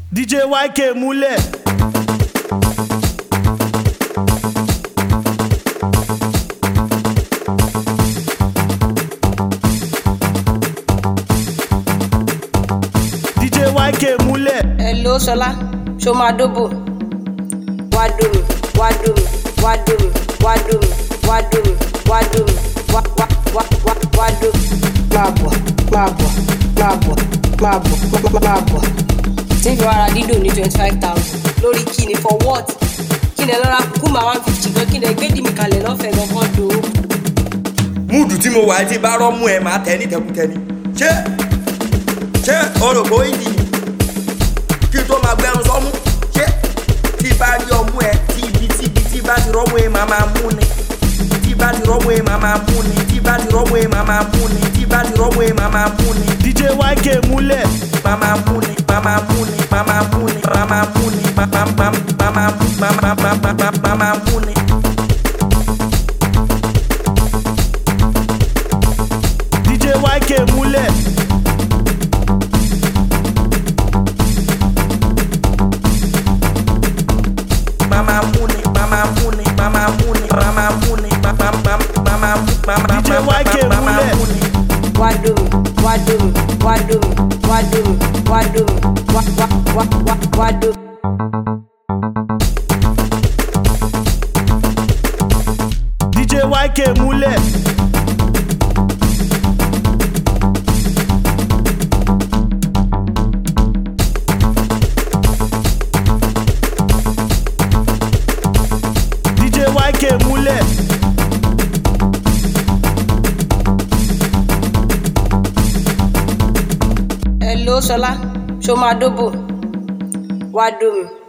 DJ YK múlẹ̀. DJ YK múlẹ̀. Hello Ṣọlá, ṣo máa dóbò? Wá dómi, wá dómi, wá dómi, wá dómi, wá dómi, wá dómi, wá dómi. Máa bọ̀, máa bọ̀, máa bọ̀, máa bọ̀, máa bọ̀. Tí ìfẹ́ ara dídò ní 25,000 lórí kíni for what? Kíni ẹ lọ́ra kúkú máa 150 gan, kíni ẹ gbé dì mí kalẹ̀ lọ́fẹ̀ẹ́ gangan do. Múùdù tí mo wà tí bá rọ́mú ẹ máa tẹ̀ ní tẹkùtẹ̀ni. Ṣé orògbó ìdí ni? Kí tó máa gbẹrun sọ́mú? Ṣé tí bá rí ọmú ẹ tí bá ti rọ́mú ẹ máa mú ni? Tí bá ti rọ́mú ẹ máa mú ni? Tí bá ti rọ́mú ẹ máa mú ni? Tí bá ti rọ́mú ẹ máa mú ni? DJ YK múlẹ̀. Mama mú ni, mama mú ni, mama mú ni, mama mú ni, mama mú ni. DJ YK múlẹ̀. Mama mú ni, mama mú ni, mama mú ni, mama mú ni, DJ YK múlẹ̀. Wá dómi, wá dómi, wá dómi, wá dómi, wá dómi, wá dómi. DJ YK múlẹ̀. DJ YK múlẹ̀. Hello Ṣọlá, ṣo máa dóbò? Wá dómi.